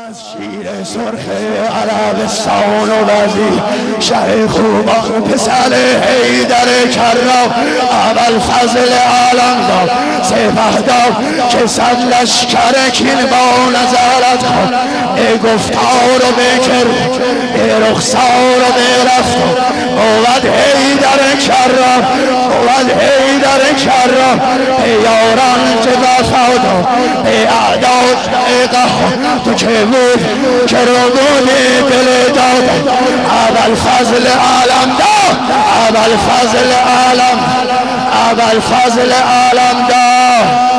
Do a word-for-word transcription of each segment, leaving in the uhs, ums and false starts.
شیر سرخ عربستان و وزیر شه خوبان پسر حیدر کرام اول فضل عالم داد سپهدار که صد لشکر کین با نظرت خود ای گفتار و بکر ای رخسار و برفت بود حیدر کرام بود حیدر کرام ای یاران که وفادار ای اعداد ای قهار تو که بود که رو بودی دل داد اول فضل عالم داد اول فضل عالم اول فضل عالم داد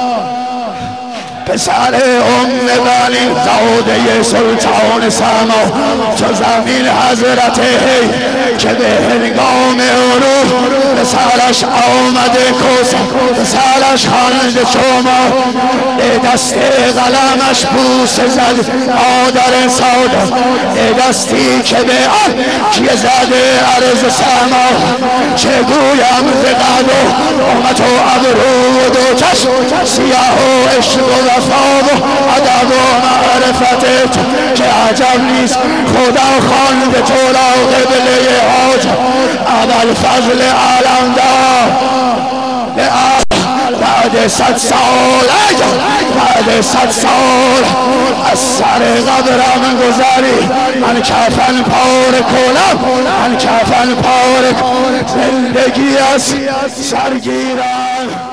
پسر ام بنی زاده سلطان سما چو زمین حضرت که به هنگام عروج پسرش آمده کوسه پسرش خانده شما دست قلمش بوس زد مادر ساده دستی که به آن که زده عرض سما چه گویم ز قد و قامت و ابرو و دو چشم سیاه و عشق و وفا و ادب و معرفت که عجب نیست خدا خوانده تو را قبله حاجت اول فضل عالم داد بعد صد سال بعد صد سال از سر قبرم گذری من کفن پار کنم من کفن پار زندگی از سرگیرم